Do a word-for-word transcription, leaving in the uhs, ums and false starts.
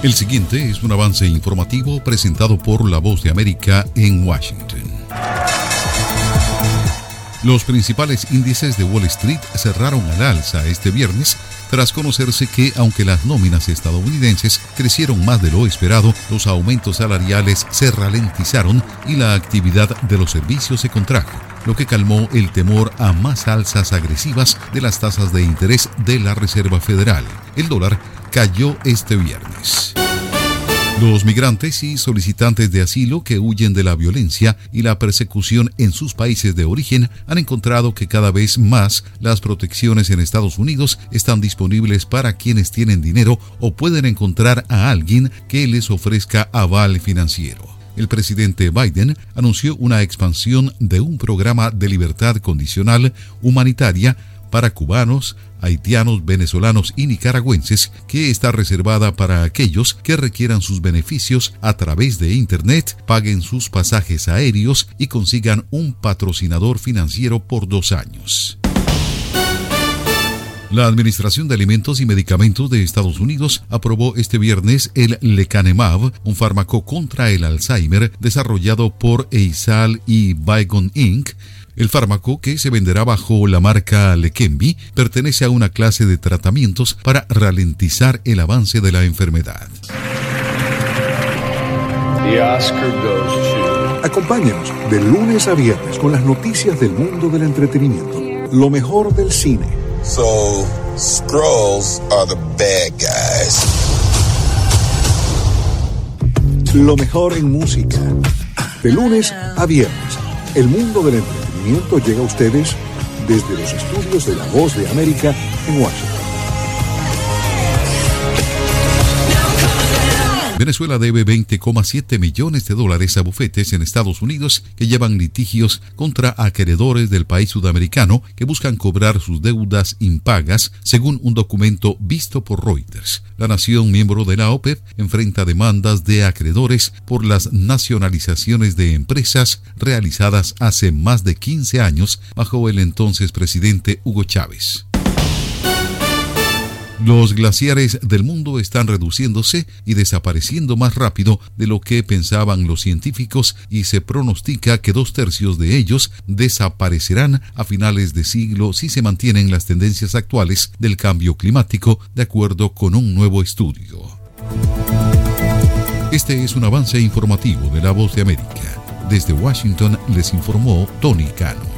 El siguiente es un avance informativo presentado por La Voz de América en Washington. Los principales índices de Wall Street cerraron al alza este viernes tras conocerse que, aunque las nóminas estadounidenses crecieron más de lo esperado, los aumentos salariales se ralentizaron y la actividad de los servicios se contrajo, lo que calmó el temor a más alzas agresivas de las tasas de interés de la Reserva Federal. El dólar cayó este viernes. Los migrantes y solicitantes de asilo que huyen de la violencia y la persecución en sus países de origen han encontrado que cada vez más las protecciones en Estados Unidos están disponibles para quienes tienen dinero o pueden encontrar a alguien que les ofrezca aval financiero. El presidente Biden anunció una expansión de un programa de libertad condicional humanitaria para cubanos, haitianos, venezolanos y nicaragüenses, que está reservada para aquellos que requieran sus beneficios a través de Internet, paguen sus pasajes aéreos y consigan un patrocinador financiero por dos años. La Administración de Alimentos y Medicamentos de Estados Unidos aprobó este viernes el lecanemab, un fármaco contra el Alzheimer desarrollado por Eisai y Biogen incorporated. El fármaco, que se venderá bajo la marca Leqembi, pertenece a una clase de tratamientos para ralentizar el avance de la enfermedad. The Oscar goes to... Acompáñanos de lunes a viernes con las noticias del mundo del entretenimiento. Lo mejor del cine. So, Skrulls are the bad guys. Lo mejor en música. De lunes a viernes, el mundo del entretenimiento llega a ustedes desde los estudios de La Voz de América en Washington. Venezuela debe veinte coma siete millones de dólares a bufetes en Estados Unidos que llevan litigios contra acreedores del país sudamericano que buscan cobrar sus deudas impagas, según un documento visto por Reuters. La nación miembro de la OPEP enfrenta demandas de acreedores por las nacionalizaciones de empresas realizadas hace más de quince años bajo el entonces presidente Hugo Chávez. Los glaciares del mundo están reduciéndose y desapareciendo más rápido de lo que pensaban los científicos, y se pronostica que dos tercios de ellos desaparecerán a finales de siglo si se mantienen las tendencias actuales del cambio climático, de acuerdo con un nuevo estudio. Este es un avance informativo de La Voz de América. Desde Washington les informó Tony Cano.